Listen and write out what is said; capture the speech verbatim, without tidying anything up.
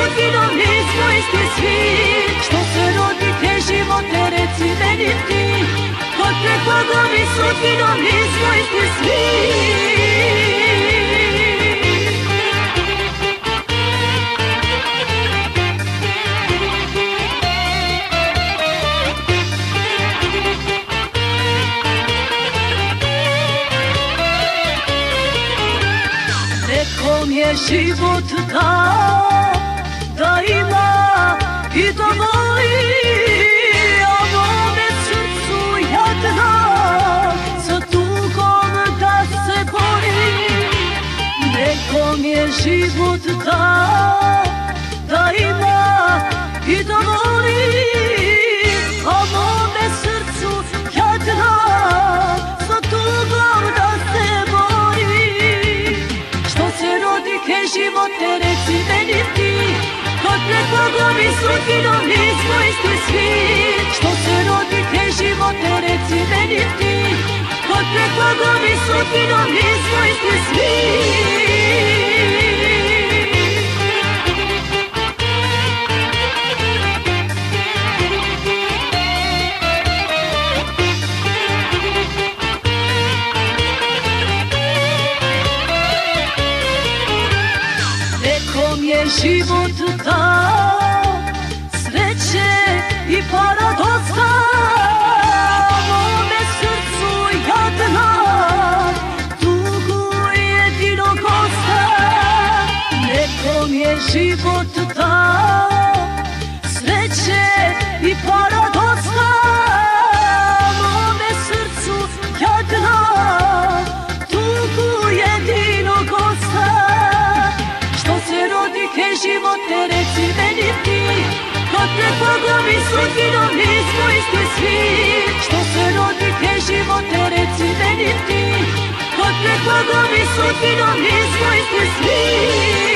sudbinom nismo isti svi. Što se rodi te živote, reci meni ti, kod pred Bogom i sudbinom nismo isti svi. Nekom je život dao da ima i da voli, a mome srcu jadna sa tugom da se bori. Nekom je život dao da ima i da voli, a mome srcu jadna sa tugom da se bori. Što se rodi ke živote, reci meni ti, kod pred Bogom i sudbinom nismo isti svi. Što se rodi ke živote, reci meni ti, kod pred Bogom i sudbinom nismo isti svi. Nekom je život dao sreće i paradoxa, mome srcu jadna tugu jedinog gosta. Nekom je život dao sreće i paradoxa, mome srcu jadna tugu jedinog gosta. Što se rodi ke živote, reci meni ti, kod pred Bogom i sudbinom nismo isti svi. Što se rodi ke živote, reci meni ti, kod pred Bogom i sudbinom nismo isti svi.